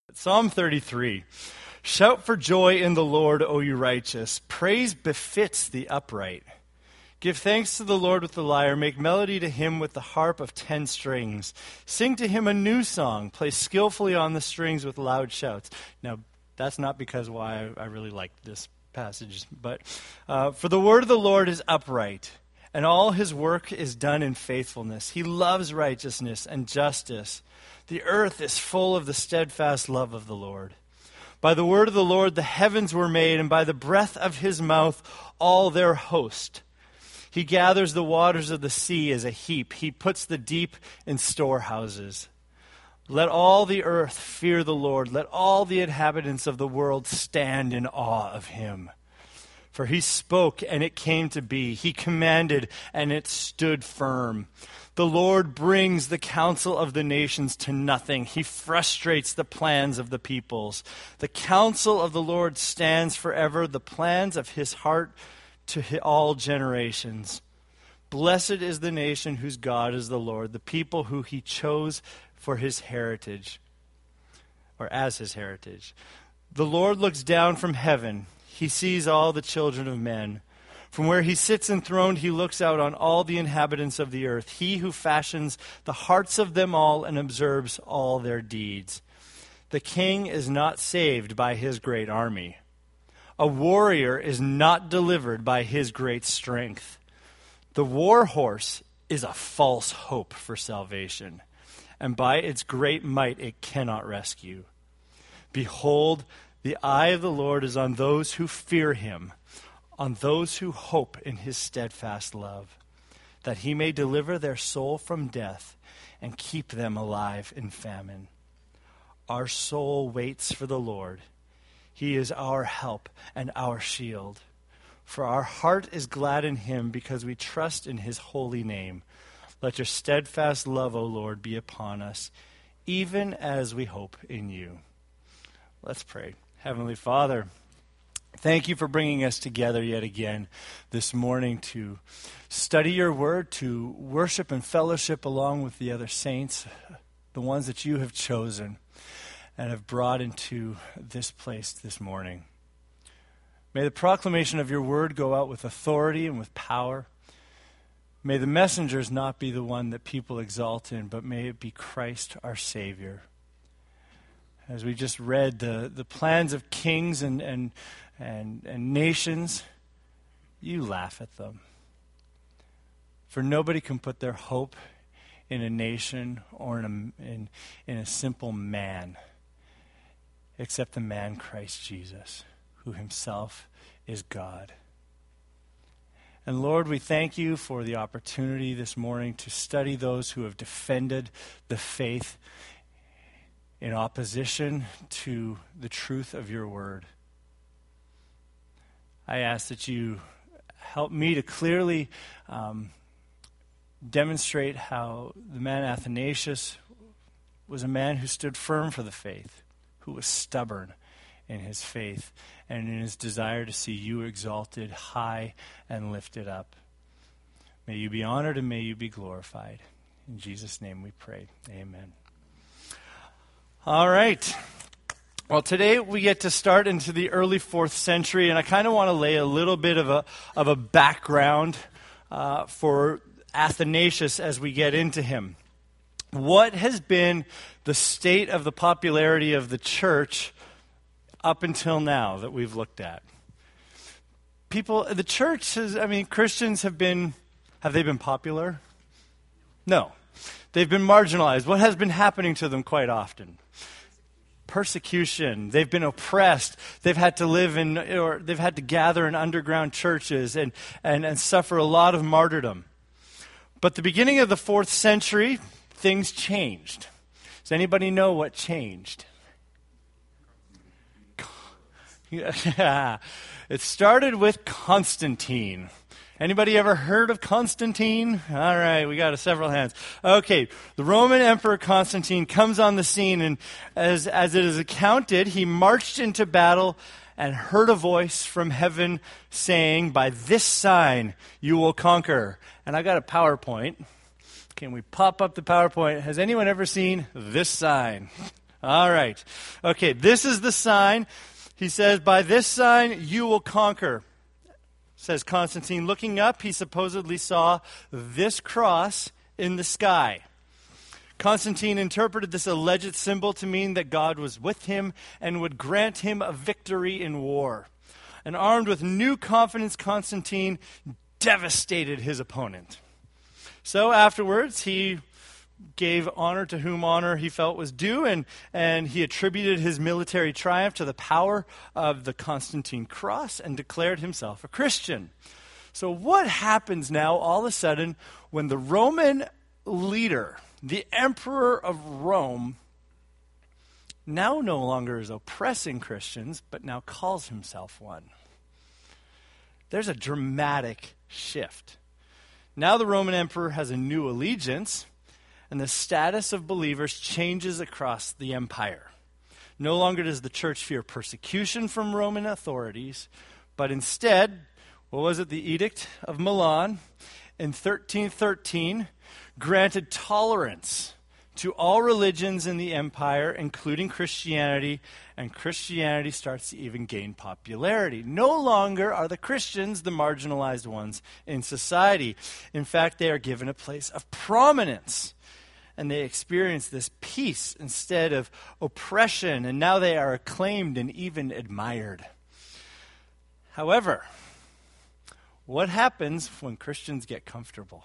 Psalm 33. Shout for joy in the Lord, O you righteous. Praise befits the upright. Give thanks to the Lord with the lyre. Make melody to him with the harp of 10 strings. Sing to him a new song. Play skillfully on the strings with loud shouts. Now, that's not because why I really like this passage, but for the word of the Lord is upright, and all his work is done in faithfulness. He loves righteousness and justice. The earth is full of the steadfast love of the Lord. By the word of the Lord the heavens were made, and by the breath of his mouth all their host. He gathers the waters of the sea as a heap. He puts the deep in storehouses. Let all the earth fear the Lord. Let all the inhabitants of the world stand in awe of him. For he spoke, and it came to be. He commanded, and it stood firm. The Lord brings the counsel of the nations to nothing. He frustrates the plans of the peoples. The counsel of the Lord stands forever, the plans of his heart to all generations. Blessed is the nation whose God is the Lord, the people who he chose for his heritage, or as his heritage. The Lord looks down from heaven. He sees all the children of men. From where he sits enthroned, he looks out on all the inhabitants of the earth. He who fashions the hearts of them all and observes all their deeds. The king is not saved by his great army. A warrior is not delivered by his great strength. The war horse is a false hope for salvation, and by its great might it cannot rescue. Behold, the eye of the Lord is on those who fear him, on those who hope in his steadfast love, that he may deliver their soul from death and keep them alive in famine. Our soul waits for the Lord. He is our help and our shield. For our heart is glad in him because we trust in his holy name. Let your steadfast love, O Lord, be upon us, even as we hope in you. Let's pray. Heavenly Father, thank you for bringing us together yet again this morning to study your word, to worship and fellowship along with the other saints, the ones that you have chosen and have brought into this place this morning. May the proclamation of your word go out with authority and with power. May the messengers not be the one that people exalt in, but may it be Christ our Savior. As we just read, the plans of kings and nations, you laugh at them. For nobody can put their hope in a nation or in a simple man, except the man Christ Jesus, who himself is God. And Lord, we thank you for the opportunity this morning to study those who have defended the faith in opposition to the truth of your word. I ask that you help me to clearly demonstrate how the man Athanasius was a man who stood firm for the faith, who was stubborn in his faith and in his desire to see you exalted high and lifted up. May you be honored and may you be glorified. In Jesus' name we pray. Amen. All right. Well, today we get to start into the early 4th century, and I kind of want to lay a little bit of a background for Athanasius as we get into him. What has been the state of the popularity of the church up until now that we've looked at? The church Christians have they been popular? No. They've been marginalized. What has been happening to them quite often? Persecution. They've been oppressed. They've had to they've had to gather in underground churches and suffer a lot of martyrdom. But the beginning of the 4th century, things changed. Does anybody know what changed? It started with Constantine. Anybody ever heard of Constantine? All right, we got several hands. Okay, the Roman Emperor Constantine comes on the scene, and as it is accounted, he marched into battle and heard a voice from heaven saying, "By this sign you will conquer." And I got a PowerPoint. Can we pop up the PowerPoint? Has anyone ever seen this sign? All right. Okay, this is the sign. He says, by this sign you will conquer, says Constantine. Looking up, he supposedly saw this cross in the sky. Constantine interpreted this alleged symbol to mean that God was with him and would grant him a victory in war. And armed with new confidence, Constantine devastated his opponent. So afterwards, he gave honor to whom honor he felt was due, and he attributed his military triumph to the power of the Constantine cross and declared himself a Christian. So what happens now all of a sudden when the Roman leader, the emperor of Rome, now no longer is oppressing Christians, but now calls himself one? There's a dramatic shift. Now the Roman emperor has a new allegiance, and the status of believers changes across the empire. No longer does the church fear persecution from Roman authorities, but instead, what was it? The Edict of Milan in 1313 granted tolerance to all religions in the empire, including Christianity, and Christianity starts to even gain popularity. No longer are the Christians the marginalized ones in society. In fact, they are given a place of prominence, and they experience this peace instead of oppression, and now they are acclaimed and even admired. However, what happens when Christians get comfortable?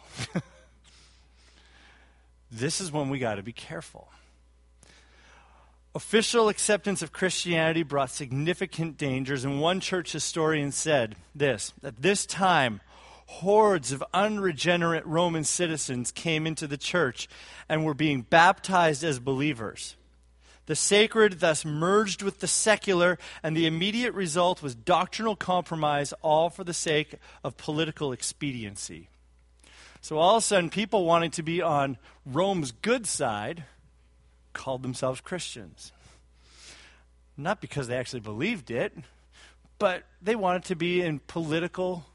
This is when we got to be careful. Official acceptance of Christianity brought significant dangers, and one church historian said this: at this time, hordes of unregenerate Roman citizens came into the church and were being baptized as believers. The sacred thus merged with the secular, and the immediate result was doctrinal compromise, all for the sake of political expediency. So all of a sudden, people wanting to be on Rome's good side called themselves Christians. Not because they actually believed it, but they wanted to be in political,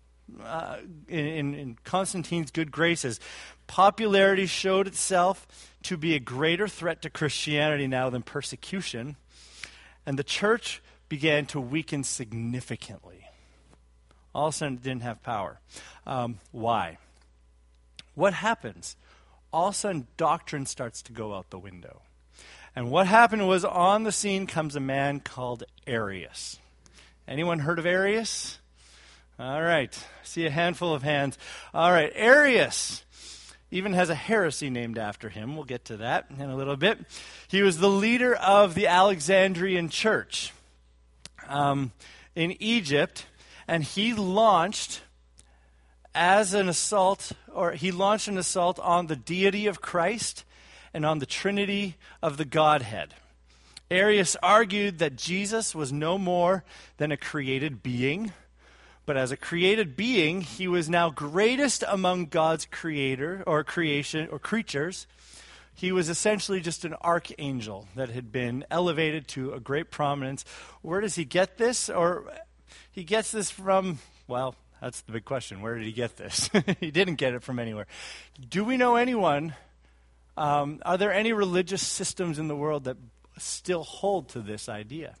in Constantine's good graces. Popularity showed itself to be a greater threat to Christianity now than persecution, and the church began to weaken significantly. All of a sudden, it didn't have power. Why? What happens? All of a sudden, doctrine starts to go out the window. And what happened was, on the scene comes a man called Arius. Anyone heard of Arius? All right. I see a handful of hands. All right. Arius even has a heresy named after him. We'll get to that in a little bit. He was the leader of the Alexandrian church in Egypt, and he launched an assault on the deity of Christ and on the Trinity of the Godhead. Arius argued that Jesus was no more than a created being, but as a created being, he was now greatest among God's creatures. He was essentially just an archangel that had been elevated to a great prominence. Where does he get this? Or he gets this from, well, that's the big question. Where did he get this? He didn't get it from anywhere. Do we know anyone? Are there any religious systems in the world that still hold to this idea?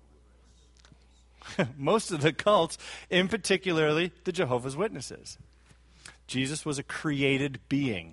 Most of the cults, in particularly the Jehovah's Witnesses. Jesus was a created being.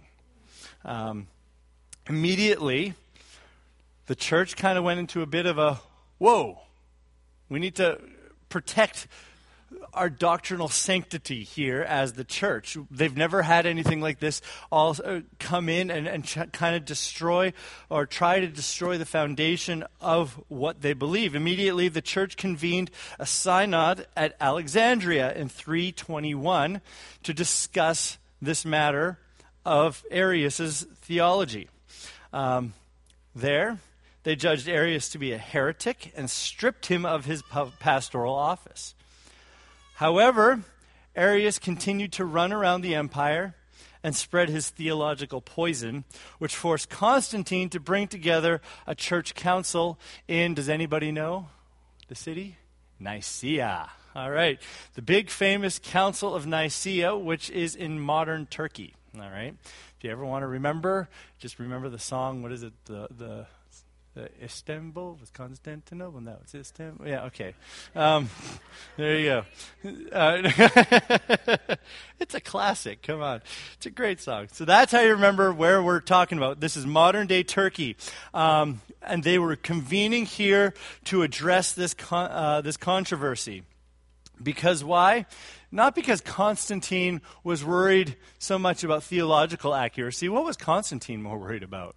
Immediately, the church kind of went into a bit of a, whoa, we need to protect our doctrinal sanctity here as the church. They've never had anything like this all come in and kind of destroy or try to destroy the foundation of what they believe. Immediately, the church convened a synod at Alexandria in 321 to discuss this matter of Arius's theology. There, they judged Arius to be a heretic and stripped him of his pastoral office. However, Arius continued to run around the empire and spread his theological poison, which forced Constantine to bring together a church council in, does anybody know the city? Nicaea. All right. The big famous Council of Nicaea, which is in modern Turkey. All right. If you ever want to remember, just remember the song. What is it? Istanbul was Constantinople. No, it's Istanbul. Yeah, okay. There you go. It's a classic. Come on. It's a great song. So that's how you remember where we're talking about. This is modern-day Turkey. And they were convening here to address this controversy. Because why? Not because Constantine was worried so much about theological accuracy. What was Constantine more worried about?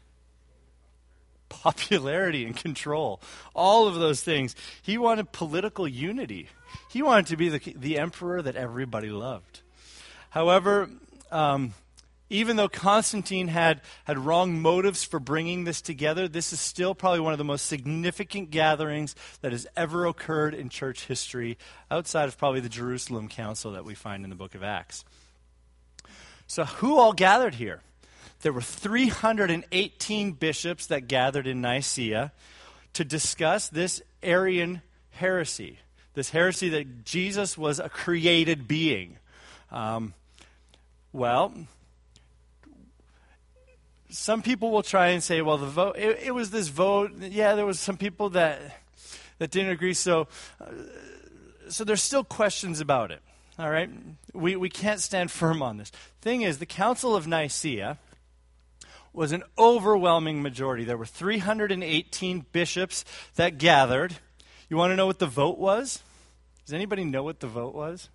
Popularity and control. All of those things. He wanted political unity. He wanted to be the emperor that everybody loved. However, even though Constantine had wrong motives for bringing this together, this is still probably one of the most significant gatherings that has ever occurred in church history, outside of probably the Jerusalem Council that we find in the book of Acts. So who all gathered here? There were 318 bishops that gathered in Nicaea to discuss this Arian heresy, this heresy that Jesus was a created being. Some people will try and say, well, the vote, it was this vote. Yeah, there was some people that didn't agree. So there's still questions about it. All right? We can't stand firm on this. Thing is, the Council of Nicaea was an overwhelming majority. There were 318 bishops that gathered. You want to know what the vote was? Does anybody know what the vote was?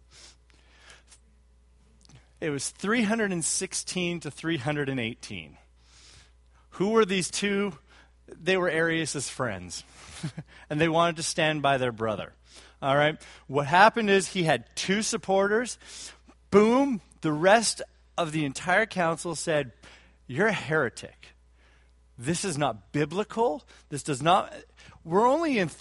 It was 316 to 318. Who were these two? They were Arius' friends. And they wanted to stand by their brother. All right? What happened is he had two supporters. Boom. The rest of the entire council said, you're a heretic. This is not biblical. This does not... We're only in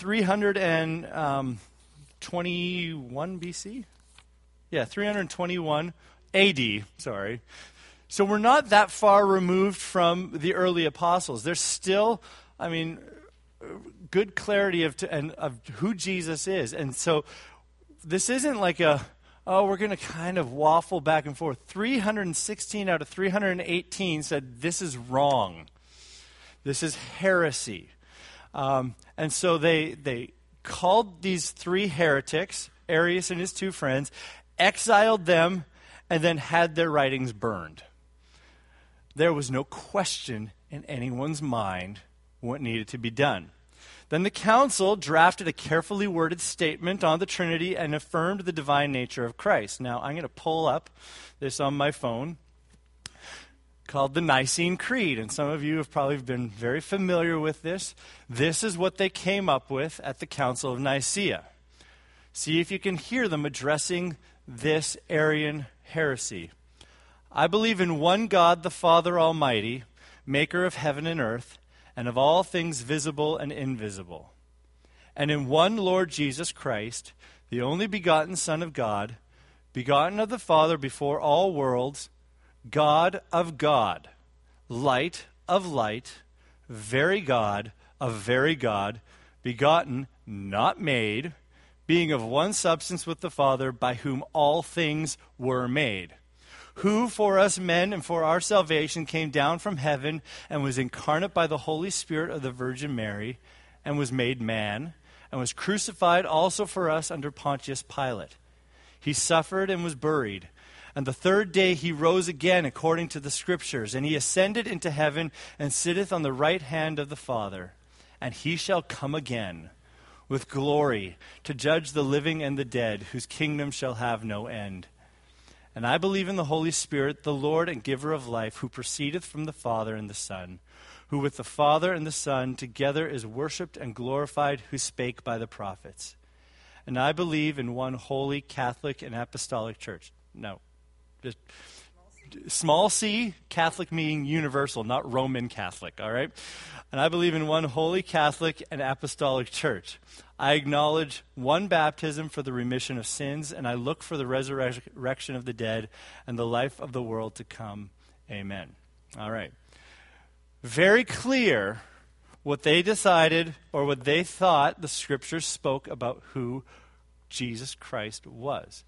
321 BC? Yeah, 321 AD, sorry. So we're not that far removed from the early apostles. There's still, good clarity of who Jesus is. And so this isn't like we're going to kind of waffle back and forth. 316 out of 318 said this is wrong. This is heresy. And so they called these three heretics, Arius and his two friends, exiled them, and then had their writings burned. There was no question in anyone's mind what needed to be done. Then the council drafted a carefully worded statement on the Trinity and affirmed the divine nature of Christ. Now, I'm going to pull up this on my phone, called the Nicene Creed. And some of you have probably been very familiar with this. This is what they came up with at the Council of Nicaea. See if you can hear them addressing this Arian heresy. I believe in one God, the Father Almighty, maker of heaven and earth, and of all things visible and invisible. And in one Lord Jesus Christ, the only begotten Son of God, begotten of the Father before all worlds, God of God, light of light, very God of very God, begotten, not made, being of one substance with the Father, by whom all things were made, who for us men and for our salvation came down from heaven and was incarnate by the Holy Spirit of the Virgin Mary, and was made man, and was crucified also for us under Pontius Pilate. He suffered and was buried. And the third day he rose again according to the Scriptures, and he ascended into heaven and sitteth on the right hand of the Father. And he shall come again with glory to judge the living and the dead, whose kingdom shall have no end. And I believe in the Holy Spirit, the Lord and giver of life, who proceedeth from the Father and the Son, who with the Father and the Son together is worshipped and glorified, who spake by the prophets. And I believe in one holy, Catholic, and apostolic church. No, just small c, Catholic meaning universal, not Roman Catholic, all right? And I believe in one holy, Catholic, and apostolic church. I acknowledge one baptism for the remission of sins, and I look for the resurrection of the dead and the life of the world to come. Amen. All right. Very clear what they decided or what they thought the Scriptures spoke about who Jesus Christ was.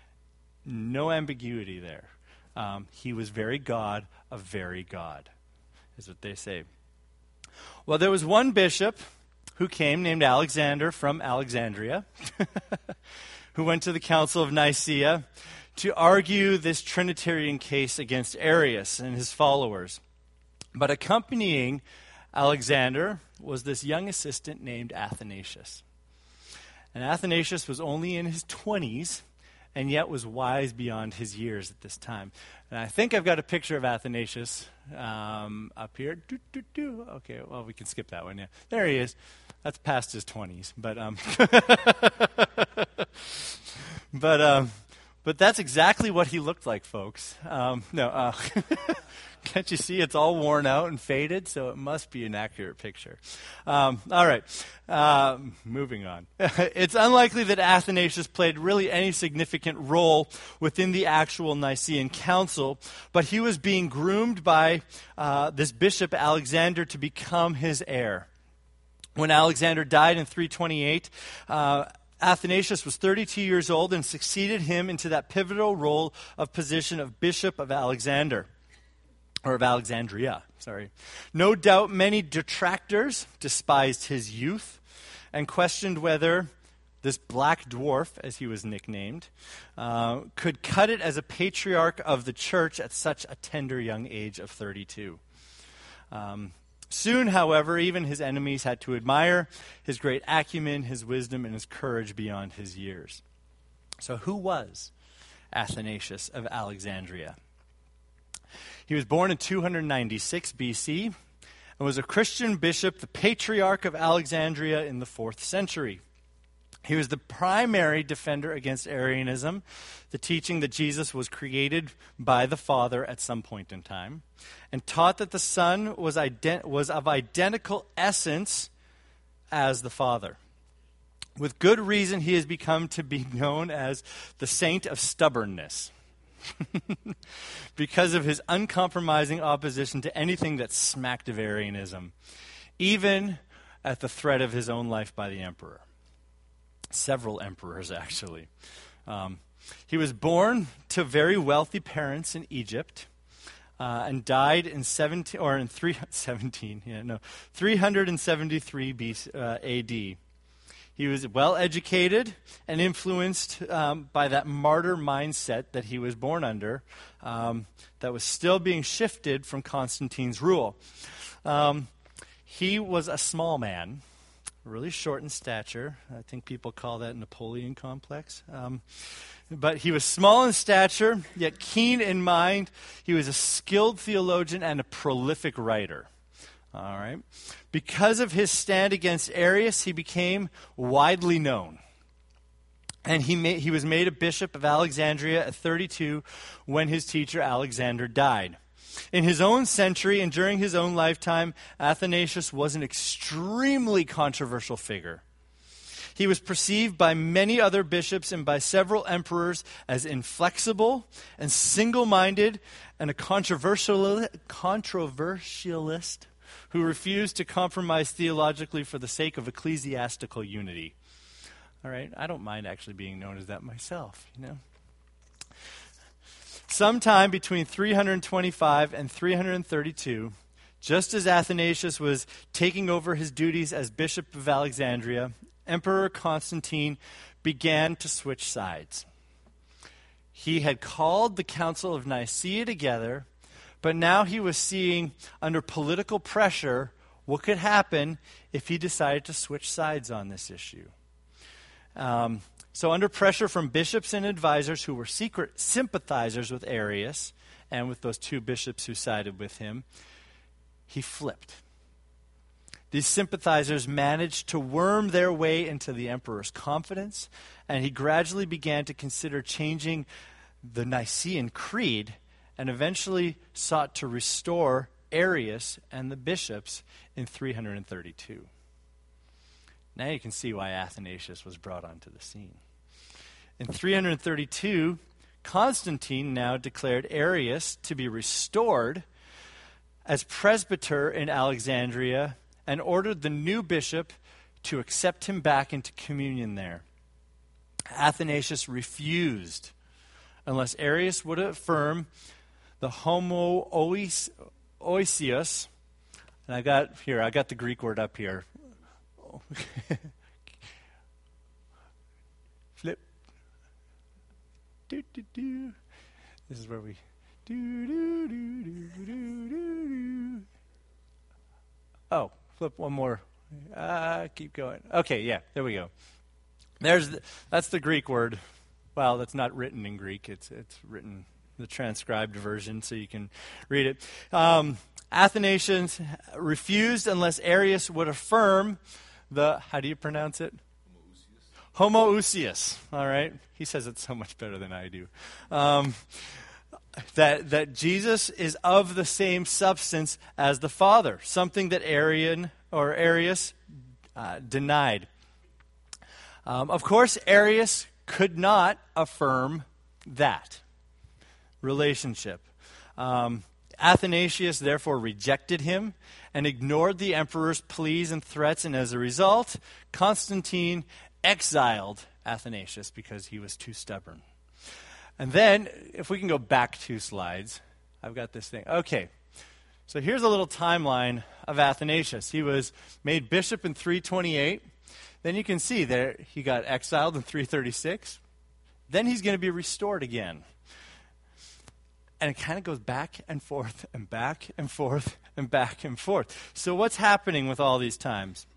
No ambiguity there. He was very God, a very God, is what they say. Well, there was one bishop who came named Alexander from Alexandria, who went to the Council of Nicaea to argue this Trinitarian case against Arius and his followers. But accompanying Alexander was this young assistant named Athanasius. And Athanasius was only in his 20s and yet was wise beyond his years at this time. And I think I've got a picture of Athanasius up here. Okay, well, we can skip that one. Yeah, there he is. That's past his 20s, but that's exactly what he looked like, folks. Can't you see it's all worn out and faded? So it must be an accurate picture. All right, moving on. It's unlikely that Athanasius played really any significant role within the actual Nicene Council, but he was being groomed by this bishop Alexander to become his heir. When Alexander died in 328, Athanasius was 32 years old and succeeded him into that pivotal role of position of Bishop of Alexandria. No doubt many detractors despised his youth and questioned whether this black dwarf, as he was nicknamed, could cut it as a patriarch of the church at such a tender young age of 32. Soon, however, even his enemies had to admire his great acumen, his wisdom, and his courage beyond his years. So who was Athanasius of Alexandria? He was born in 296 BC and was a Christian bishop, the Patriarch of Alexandria in the 4th century. He was the primary defender against Arianism, the teaching that Jesus was created by the Father at some point in time, and taught that the Son was of identical essence as the Father. With good reason, he has become to be known as the Saint of Stubbornness because of his uncompromising opposition to anything that smacked of Arianism, even at the threat of his own life by the emperor. Several emperors, actually. He was born to very wealthy parents in Egypt and died in 373 AD. He was well educated and influenced by that martyr mindset that he was born under that was still being shifted from Constantine's rule. He was a small man, really short in stature. I think people call that Napoleon complex. But he was small in stature, yet keen in mind. He was a skilled theologian and a prolific writer. All right. Because of his stand against Arius, he became widely known. And he was made a bishop of Alexandria at 32 when his teacher Alexander died. In his own century and during his own lifetime, Athanasius was an extremely controversial figure. He was perceived by many other bishops and by several emperors as inflexible and single-minded and a controversialist who refused to compromise theologically for the sake of ecclesiastical unity. All right, I don't mind actually being known as that myself, you know. Sometime between 325 and 332, just as Athanasius was taking over his duties as Bishop of Alexandria, Emperor Constantine began to switch sides. He had called the Council of Nicaea together, but now he was seeing, under political pressure, what could happen if he decided to switch sides on this issue. So under pressure from bishops and advisors who were secret sympathizers with Arius and with those two bishops who sided with him, he flipped. These sympathizers managed to worm their way into the emperor's confidence, and he gradually began to consider changing the Nicene Creed and eventually sought to restore Arius and the bishops in 332. Now you can see why Athanasius was brought onto the scene. In 332, Constantine now declared Arius to be restored as presbyter in Alexandria and ordered the new bishop to accept him back into communion there. Athanasius refused unless Arius would affirm the homoousios And I got the Greek word up here. Flip. Do, do, do. This is where we do, do, do, do, do, do, do. Oh, flip one more. Keep going. Okay, yeah, there we go. That's the Greek word. Well, that's not written in Greek. It's written the transcribed version, so you can read it. Athanasius refused unless Arius would affirm the, how do you pronounce it? Homoousios. All right. He says it so much better than I do. That Jesus is of the same substance as the Father, something that Arius denied. Of course, Arius could not affirm that relationship. Athanasius therefore rejected him and ignored the emperor's pleas and threats, and as a result, Constantine exiled Athanasius because he was too stubborn. And then, if we can go back 2 slides, I've got this thing. Okay, so here's a little timeline of Athanasius. He was made bishop in 328. Then you can see there he got exiled in 336. Then he's going to be restored again. And it kind of goes back and forth and back and forth and back and forth. So what's happening with all these times?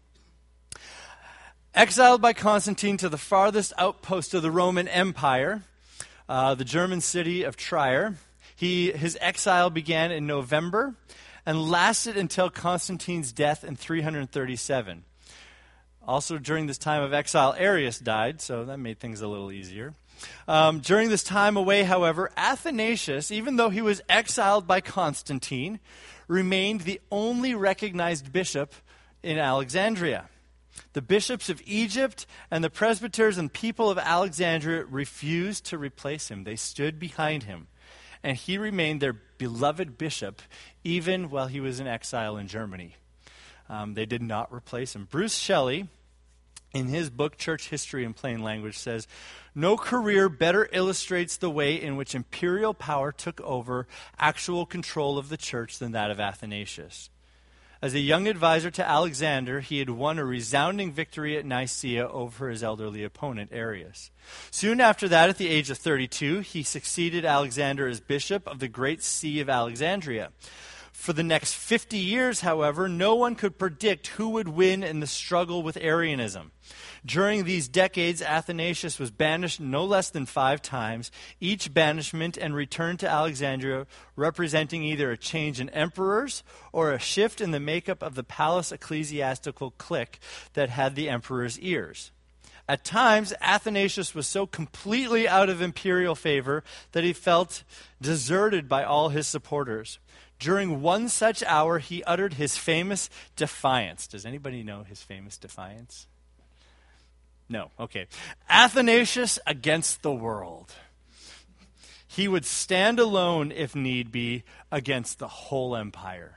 Exiled by Constantine to the farthest outpost of the Roman Empire, the German city of Trier. His exile began in November and lasted until Constantine's death in 337. Also during this time of exile, Arius died, so that made things a little easier. During this time away, however, Athanasius, even though he was exiled by Constantine, remained the only recognized bishop in Alexandria. The bishops of Egypt and the presbyters and people of Alexandria refused to replace him. They stood behind him. And he remained their beloved bishop even while he was in exile in Germany. They did not replace him. Bruce Shelley, in his book Church History in Plain Language, says, "No career better illustrates the way in which imperial power took over actual control of the church than that of Athanasius. As a young advisor to Alexander, he had won a resounding victory at Nicaea over his elderly opponent, Arius. Soon after that, at the age of 32, he succeeded Alexander as bishop of the great see of Alexandria. For the next 50 years, however, no one could predict who would win in the struggle with Arianism. During these decades, Athanasius was banished no less than 5 times, each banishment and return to Alexandria representing either a change in emperors or a shift in the makeup of the palace ecclesiastical clique that had the emperor's ears. At times, Athanasius was so completely out of imperial favor that he felt deserted by all his supporters. During one such hour, he uttered his famous defiance. Does anybody know his famous defiance? No. Okay. Athanasius against the world. He would stand alone, if need be, against the whole empire.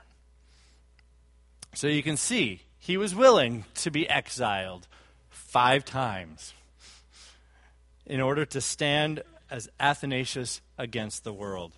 So you can see, he was willing to be exiled 5 times in order to stand as Athanasius against the world.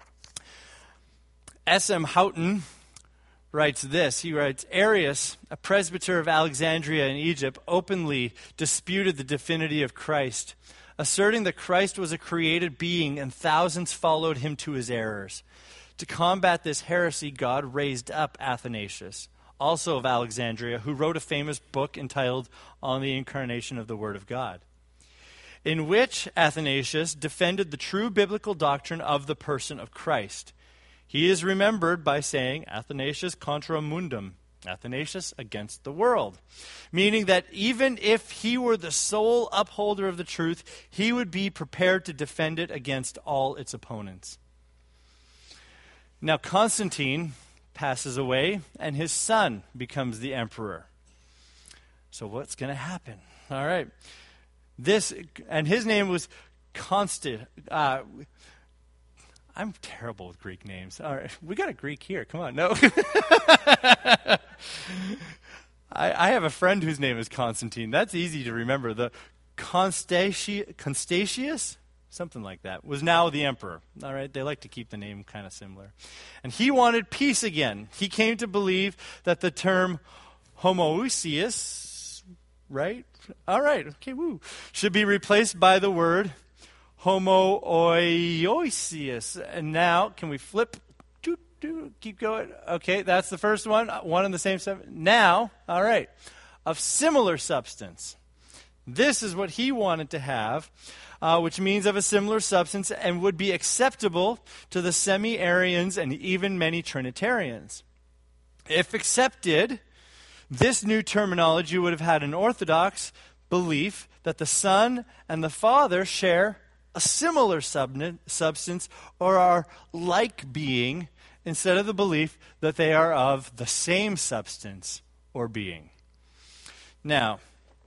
S.M. Houghton writes this. He writes, Arius, a presbyter of Alexandria in Egypt, openly disputed the divinity of Christ, asserting that Christ was a created being and thousands followed him to his errors. To combat this heresy, God raised up Athanasius, also of Alexandria, who wrote a famous book entitled On the Incarnation of the Word of God, in which Athanasius defended the true biblical doctrine of the person of Christ. He is remembered by saying, Athanasius contra mundum, Athanasius against the world, meaning that even if he were the sole upholder of the truth, he would be prepared to defend it against all its opponents. Now Constantine passes away, and his son becomes the emperor. So what's going to happen? All right. And his name was I'm terrible with Greek names. All right, we got a Greek here. Come on, no. I have a friend whose name is Constantine. That's easy to remember. The Constantius? something like that, was now the emperor. All right, they like to keep the name kind of similar. And he wanted peace again. He came to believe that the term homoousios, right? All right, okay, woo, should be replaced by the word homoousios. And now, can we flip? Keep going. Okay, that's the first one. One and the same substance. Now, all right, of similar substance. This is what he wanted to have, which means of a similar substance and would be acceptable to the semi-Arians and even many Trinitarians. If accepted, this new terminology would have had an orthodox belief that the Son and the Father share a similar substance or are like being, instead of the belief that they are of the same substance or being. Now,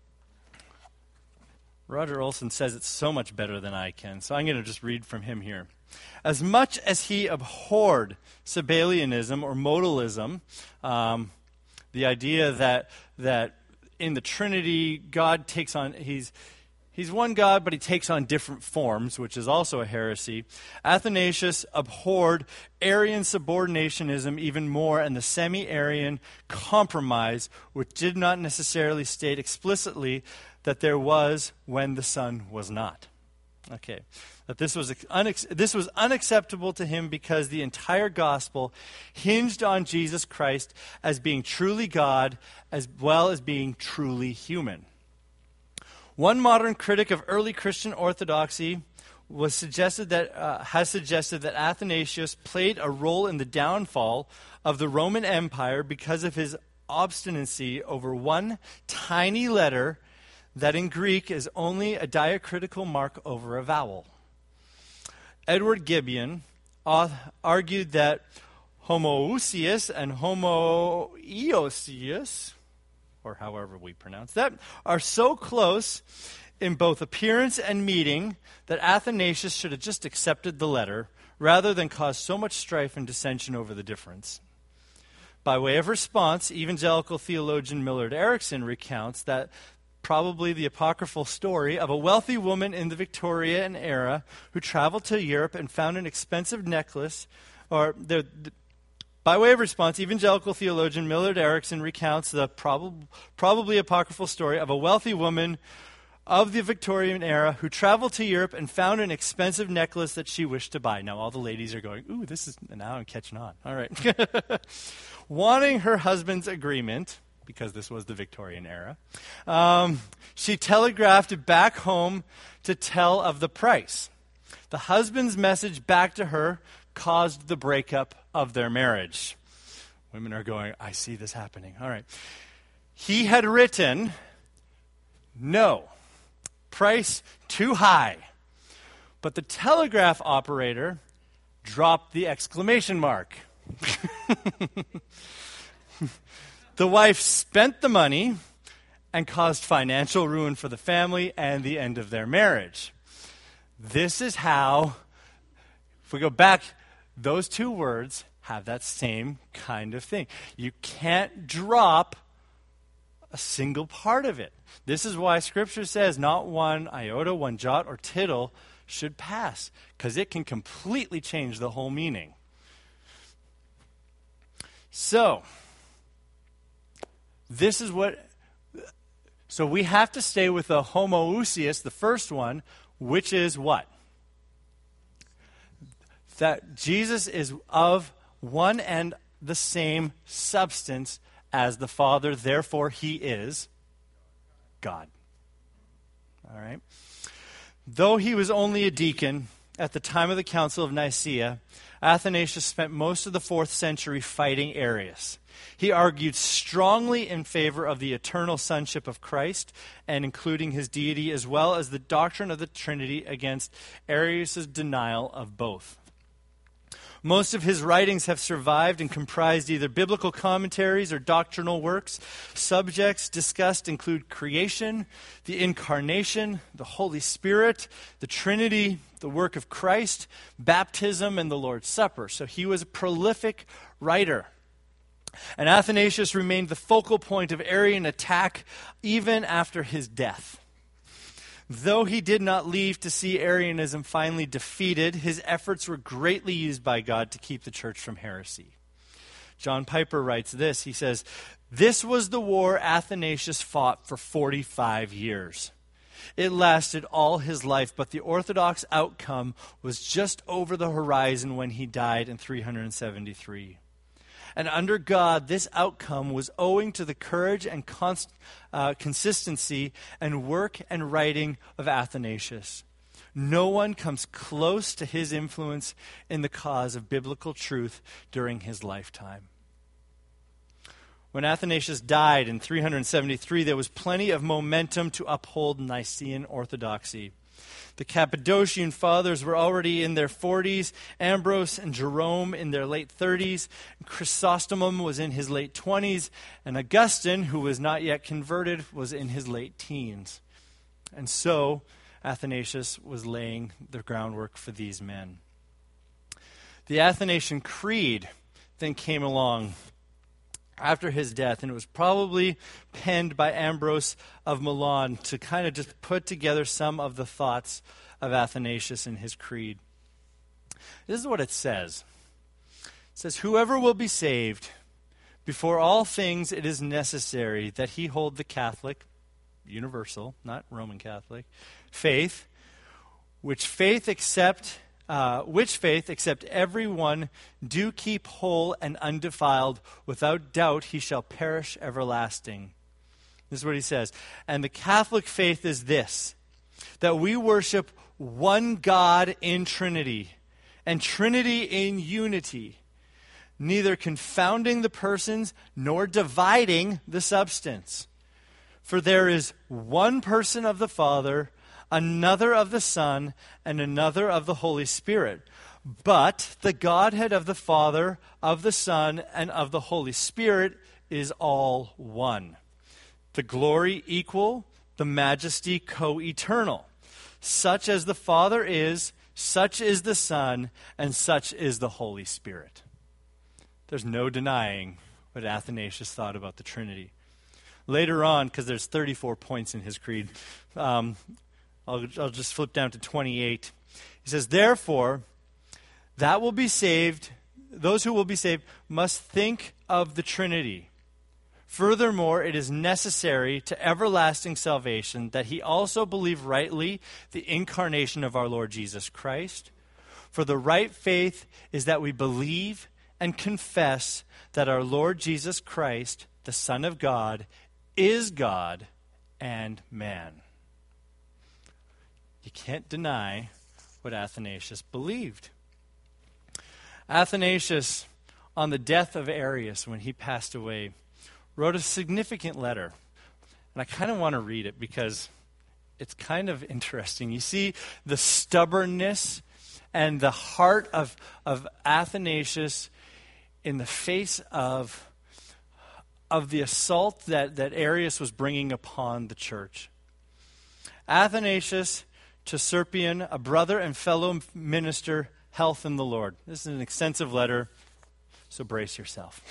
Roger Olson says it's so much better than I can, so I'm going to just read from him here. As much as he abhorred Sabellianism or modalism, the idea that in the Trinity, God takes on, he's one God, but he takes on different forms, which is also a heresy. Athanasius abhorred Arian subordinationism even more, and the semi-Arian compromise, which did not necessarily state explicitly that there was when the Son was not. Okay, that this was unacceptable to him because the entire gospel hinged on Jesus Christ as being truly God as well as being truly human. One modern critic of early Christian orthodoxy has suggested that Athanasius played a role in the downfall of the Roman Empire because of his obstinacy over one tiny letter that in Greek is only a diacritical mark over a vowel. Edward Gibbon argued that homoousios and homoiousios, or however we pronounce that, are so close in both appearance and meaning that Athanasius should have just accepted the letter rather than cause so much strife and dissension over the difference. By way of response, evangelical theologian Millard Erickson recounts that probably the apocryphal story of a wealthy woman in the Victorian era who traveled to Europe and found an expensive necklace, by way of response, evangelical theologian Millard Erickson recounts the probably apocryphal story of a wealthy woman of the Victorian era who traveled to Europe and found an expensive necklace that she wished to buy. Now all the ladies are going, ooh, now I'm catching on. All right. Wanting her husband's agreement, because this was the Victorian era, she telegraphed back home to tell of the price. The husband's message back to her caused the breakup of their marriage. Women are going, I see this happening. All right. He had written, no, price too high. But the telegraph operator dropped the exclamation mark. The wife spent the money and caused financial ruin for the family and the end of their marriage. This is how, if we go back, those two words have that same kind of thing. You can't drop a single part of it. This is why Scripture says not one iota, one jot, or tittle should pass, because it can completely change the whole meaning. So we have to stay with the homoousios, the first one, which is what? That Jesus is of one and the same substance as the Father, therefore he is God. All right? Though he was only a deacon at the time of the Council of Nicaea, Athanasius spent most of the 4th century fighting Arius. He argued strongly in favor of the eternal sonship of Christ and including his deity, as well as the doctrine of the Trinity, against Arius' denial of both. Most of his writings have survived and comprised either biblical commentaries or doctrinal works. Subjects discussed include creation, the incarnation, the Holy Spirit, the Trinity, the work of Christ, baptism, and the Lord's Supper. So he was a prolific writer. And Athanasius remained the focal point of Arian attack even after his death. Though he did not leave to see Arianism finally defeated, his efforts were greatly used by God to keep the church from heresy. John Piper writes this. He says, "This was the war Athanasius fought for 45 years. It lasted all his life, but the orthodox outcome was just over the horizon when he died in 373. And under God, this outcome was owing to the courage and consistency and work and writing of Athanasius. No one comes close to his influence in the cause of biblical truth during his lifetime." When Athanasius died in 373, there was plenty of momentum to uphold Nicene orthodoxy. The Cappadocian fathers were already in their 40s, Ambrose and Jerome in their late 30s, Chrysostom was in his late 20s, and Augustine, who was not yet converted, was in his late teens. And so Athanasius was laying the groundwork for these men. The Athanasian Creed then came along after his death, and it was probably penned by Ambrose of Milan to kind of just put together some of the thoughts of Athanasius in his creed. This is what it says. It says, "Whoever will be saved, before all things it is necessary that he hold the Catholic, universal, not Roman Catholic, faith, which faith except every one do keep whole and undefiled, without doubt he shall perish everlasting." This is what he says. "And the Catholic faith is this, that we worship one God in Trinity, and Trinity in unity, neither confounding the persons nor dividing the substance. For there is one person of the Father, another of the Son, and another of the Holy Spirit. But the Godhead of the Father, of the Son, and of the Holy Spirit is all one. The glory equal, the majesty co-eternal. Such as the Father is, such is the Son, and such is the Holy Spirit." There's no denying what Athanasius thought about the Trinity. Later on, because there's 34 points in his creed, I'll just flip down to 28. He says, "Therefore, those who will be saved must think of the Trinity. Furthermore, it is necessary to everlasting salvation that he also believe rightly the incarnation of our Lord Jesus Christ. For the right faith is that we believe and confess that our Lord Jesus Christ, the Son of God, is God and man." You can't deny what Athanasius believed. Athanasius, on the death of Arius, when he passed away, wrote a significant letter. And I kind of want to read it because it's kind of interesting. You see the stubbornness and the heart of Athanasius in the face of the assault that Arius was bringing upon the church. Athanasius to Serpion, a brother and fellow minister, health in the Lord. This is an extensive letter, so brace yourself.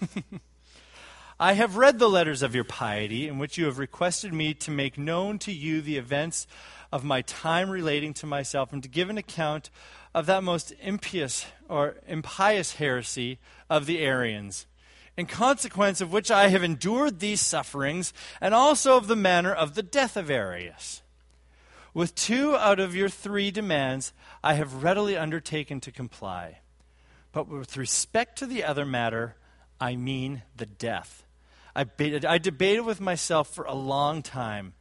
"I have read the letters of your piety, in which you have requested me to make known to you the events of my time relating to myself, and to give an account of that most impious heresy of the Arians, in consequence of which I have endured these sufferings, and also of the manner of the death of Arius. With 2 out of your 3 demands, I have readily undertaken to comply. But with respect to the other matter, I mean the death. I debated with myself for a long time,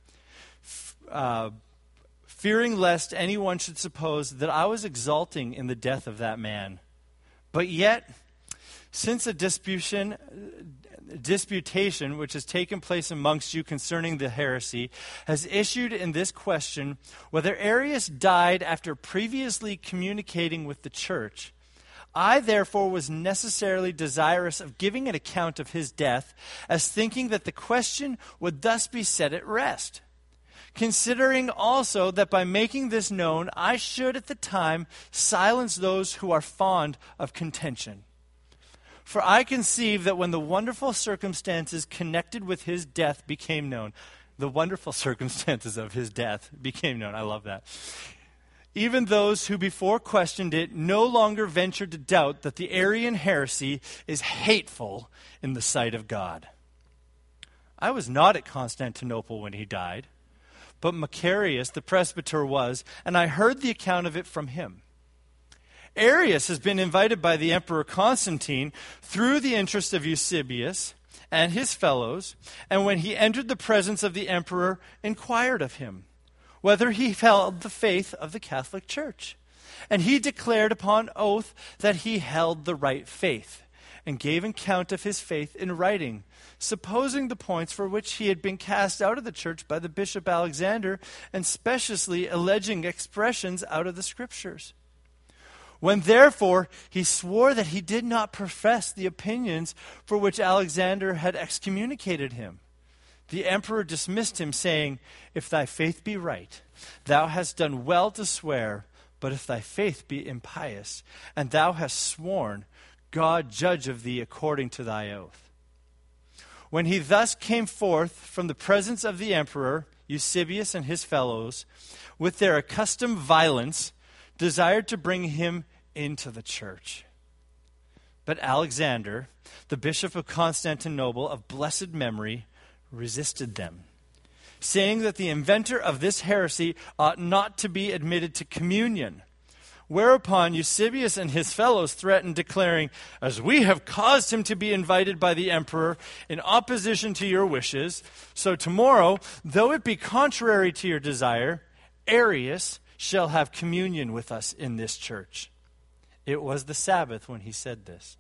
fearing lest anyone should suppose that I was exulting in the death of that man. But yet, since a disputation which has taken place amongst you concerning the heresy has issued in this question, whether Arius died after previously communicating with the church, I therefore was necessarily desirous of giving an account of his death, as thinking that the question would thus be set at rest. Considering also that by making this known, I should at the time silence those who are fond of contention. For I conceive that when the wonderful circumstances connected with his death became known," the wonderful circumstances of his death became known. I love that. Even those who before questioned it no longer ventured to doubt that the Arian heresy is hateful in the sight of God. I was not at Constantinople when he died, but Macarius, the presbyter, was, and I heard the account of it from him. Arius has been invited by the Emperor Constantine through the interest of Eusebius and his fellows, and when he entered the presence of the emperor, inquired of him whether he held the faith of the Catholic Church. And he declared upon oath that he held the right faith, and gave account of his faith in writing, supposing the points for which he had been cast out of the church by the Bishop Alexander, and speciously alleging expressions out of the Scriptures. When therefore he swore that he did not profess the opinions for which Alexander had excommunicated him, the emperor dismissed him, saying, "If thy faith be right, thou hast done well to swear, but if thy faith be impious, and thou hast sworn, God judge of thee according to thy oath." When he thus came forth from the presence of the emperor, Eusebius and his fellows, with their accustomed violence, desired to bring him into the church. But Alexander, the bishop of Constantinople of blessed memory, resisted them, saying that the inventor of this heresy ought not to be admitted to communion. Whereupon Eusebius and his fellows threatened, declaring, "As we have caused him to be invited by the emperor in opposition to your wishes, so tomorrow, though it be contrary to your desire, Arius shall have communion with us in this church." It was the Sabbath when he said this.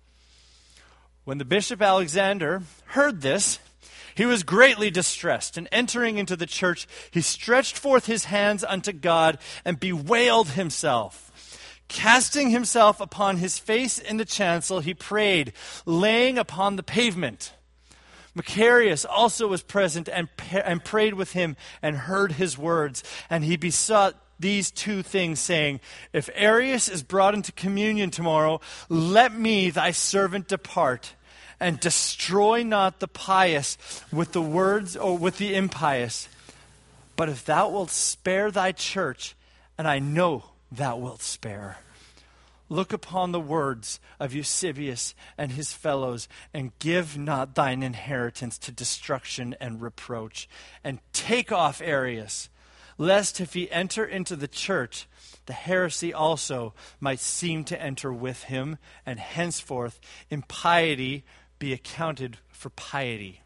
When the Bishop Alexander heard this, he was greatly distressed, and entering into the church, he stretched forth his hands unto God and bewailed himself. Casting himself upon his face in the chancel, he prayed, laying upon the pavement. Macarius also was present and prayed with him and heard his words. And he besought these two things, saying, "If Arius is brought into communion tomorrow, let me, thy servant, depart, and destroy not the pious with the words or with the impious. But if thou wilt spare thy church, and I know thou wilt spare, look upon the words of Eusebius and his fellows, and give not thine inheritance to destruction and reproach, and take off Arius, lest if he enter into the church, the heresy also might seem to enter with him, and henceforth impiety be accounted for piety."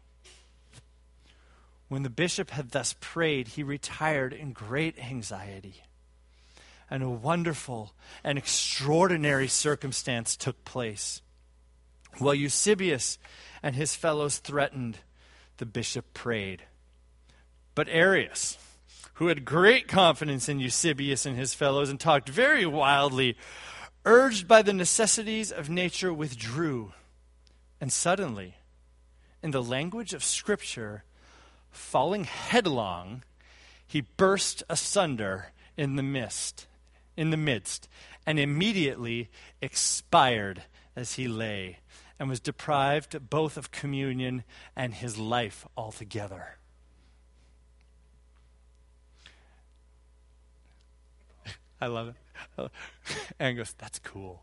When the bishop had thus prayed, he retired in great anxiety. And a wonderful and extraordinary circumstance took place. While Eusebius and his fellows threatened, the bishop prayed. But Arius, who had great confidence in Eusebius and his fellows and talked very wildly, urged by the necessities of nature, withdrew. And suddenly, in the language of Scripture, falling headlong, he burst asunder in the midst, and immediately expired as he lay, and was deprived both of communion and his life altogether. I love it. Aaron goes, "That's cool."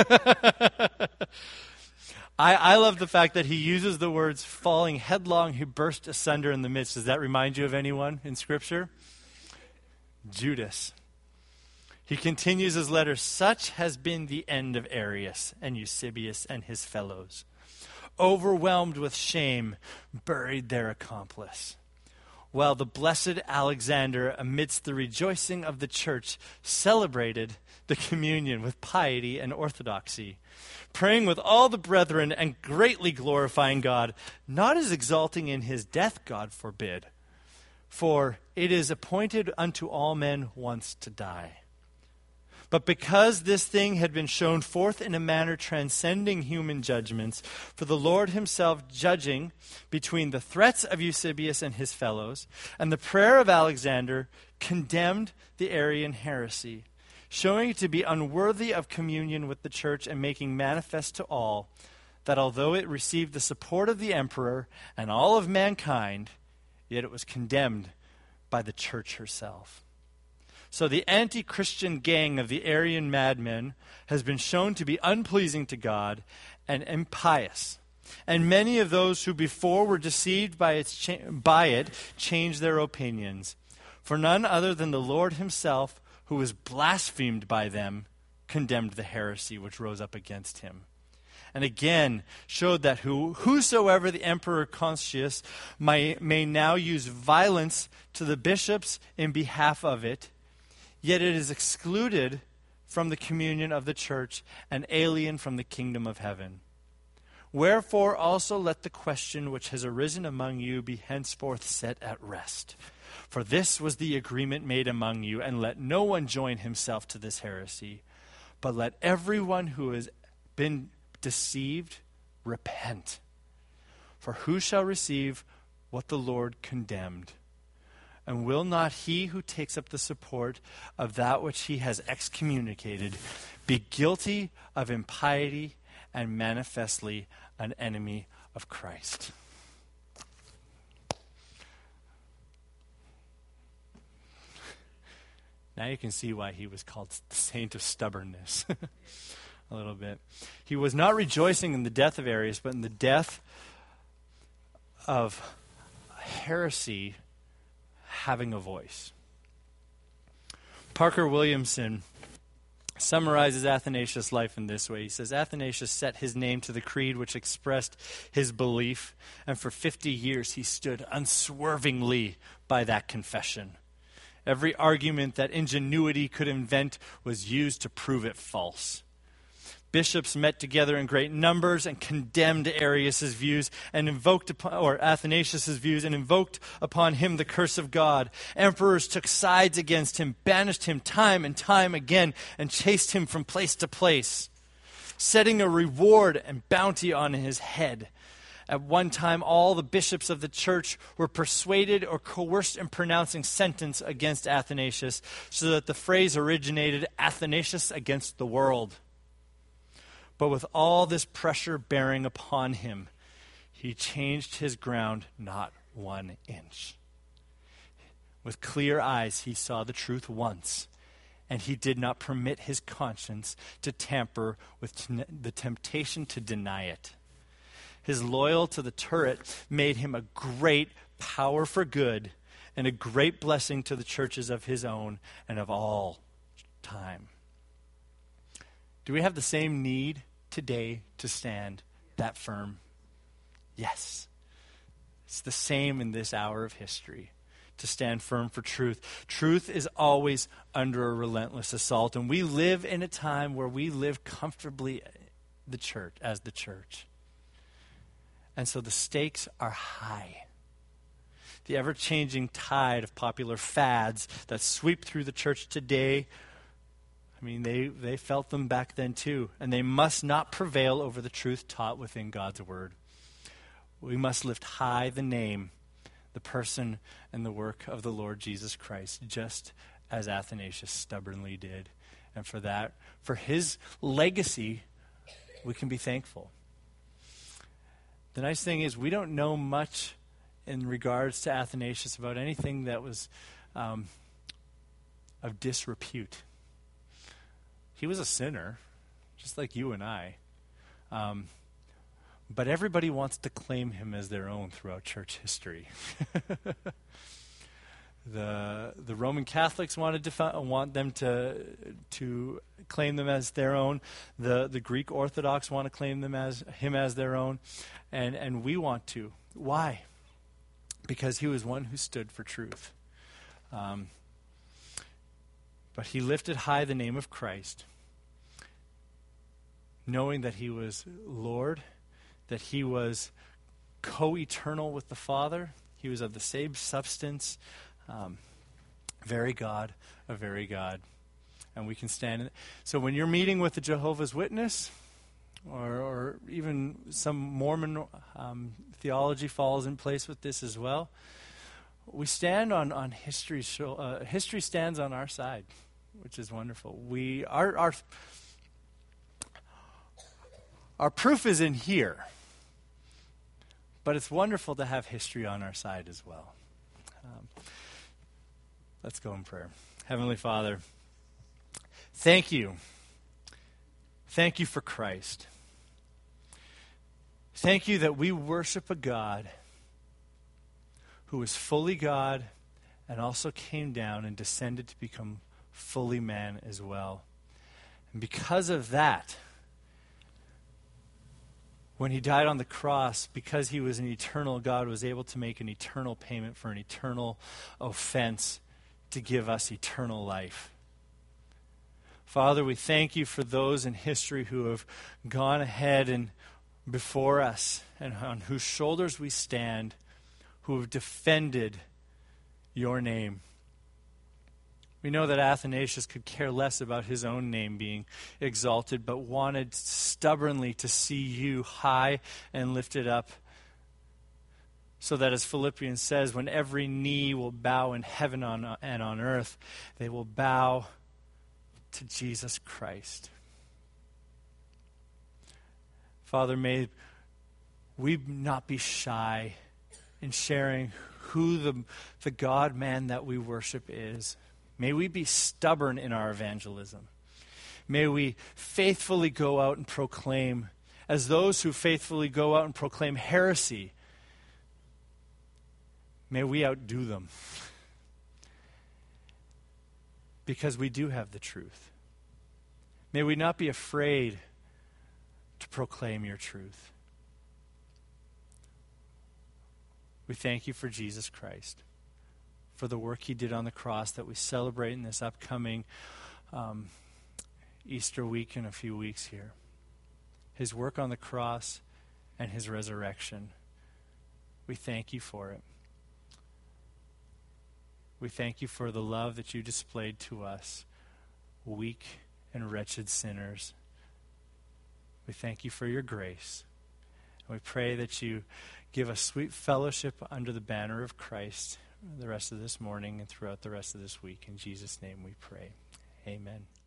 I love the fact that he uses the words falling headlong, he burst asunder in the midst. Does that remind you of anyone in Scripture? Judas. He continues his letter, "Such has been the end of Arius and Eusebius and his fellows. Overwhelmed with shame, buried their accomplice. While the blessed Alexander, amidst the rejoicing of the church, celebrated the communion with piety and orthodoxy, praying with all the brethren and greatly glorifying God, not as exalting in his death, God forbid, for it is appointed unto all men once to die. But because this thing had been shown forth in a manner transcending human judgments, for the Lord himself judging between the threats of Eusebius and his fellows and the prayer of Alexander, condemned the Arian heresy, showing it to be unworthy of communion with the church, and making manifest to all that although it received the support of the emperor and all of mankind, yet it was condemned by the church herself. So the anti-Christian gang of the Arian madmen has been shown to be unpleasing to God and impious. And many of those who before were deceived by it changed their opinions. For none other than the Lord himself, who was blasphemed by them, condemned the heresy which rose up against him. And again showed that whosoever the Emperor Constantine may now use violence to the bishops in behalf of it, yet it is excluded from the communion of the church and alien from the kingdom of heaven. Wherefore also let the question which has arisen among you be henceforth set at rest. For this was the agreement made among you, and let no one join himself to this heresy, but let everyone who has been deceived repent. For who shall receive what the Lord condemned? And will not he who takes up the support of that which he has excommunicated be guilty of impiety and manifestly an enemy of Christ? Now you can see why he was called the saint of stubbornness. A little bit. He was not rejoicing in the death of Arius, but in the death of heresy having a voice. Parker Williamson summarizes Athanasius' life in this way. He says, Athanasius set his name to the creed which expressed his belief, and for 50 years he stood unswervingly by that confession. Every argument that ingenuity could invent was used to prove it false. Bishops met together in great numbers and condemned Arius' views and Athanasius' views and invoked upon him the curse of God. Emperors took sides against him, banished him time and time again, and chased him from place to place, setting a reward and bounty on his head. At one time, all the bishops of the church were persuaded or coerced in pronouncing sentence against Athanasius, so that the phrase originated, Athanasius against the world. But with all this pressure bearing upon him, he changed his ground not 1 inch. With clear eyes he saw the truth once, and he did not permit his conscience to tamper with the temptation to deny it. His loyalty to the turret made him a great power for good and a great blessing to the churches of his own and of all time. Do we have the same need today to stand that firm? Yes. It's the same in this hour of history, to stand firm for truth. Truth is always under a relentless assault, and we live in a time where we live comfortably as the church. And so the stakes are high. The ever-changing tide of popular fads that sweep through the church today, I mean, they felt them back then too. And they must not prevail over the truth taught within God's word. We must lift high the name, the person, and the work of the Lord Jesus Christ, just as Athanasius stubbornly did. And for that, for his legacy, we can be thankful. The nice thing is we don't know much in regards to Athanasius about anything that was of disrepute. He was a sinner, just like you and I. But everybody wants to claim him as their own throughout church history. The Roman Catholics want them to claim them as their own. The Greek Orthodox want to claim him as their own, and we want to. Why? Because he was one who stood for truth. But he lifted high the name of Christ, knowing that he was Lord, that he was co-eternal with the Father. He was of the same substance. Very God, a very God. And we can stand in it. So when you're meeting with the Jehovah's Witness, or even some Mormon theology falls in place with this as well, we stand on history. History stands on our side, which is wonderful. Our proof is in here, but it's wonderful to have history on our side as well. Let's go in prayer. Heavenly Father, thank you. Thank you for Christ. Thank you that we worship a God who is fully God and also came down and descended to become fully man as well. And because of that, when he died on the cross, because he was an eternal God, was able to make an eternal payment for an eternal offense to give us eternal life. Father, we thank you for those in history who have gone ahead and before us and on whose shoulders we stand, who have defended your name. We know that Athanasius could care less about his own name being exalted, but wanted stubbornly to see you high and lifted up, so that, as Philippians says, when every knee will bow in heaven and on earth, they will bow to Jesus Christ. Father, may we not be shy in sharing who the God-man that we worship is. May we be stubborn in our evangelism. May we faithfully go out and proclaim, as those who faithfully go out and proclaim heresy. May we outdo them. Because we do have the truth. May we not be afraid to proclaim your truth. We thank you for Jesus Christ, for the work he did on the cross that we celebrate in this upcoming Easter week in a few weeks here. His work on the cross and his resurrection. We thank you for it. We thank you for the love that you displayed to us, weak and wretched sinners. We thank you for your grace. And we pray that you give us sweet fellowship under the banner of Christ the rest of this morning and throughout the rest of this week. In Jesus' name we pray. Amen.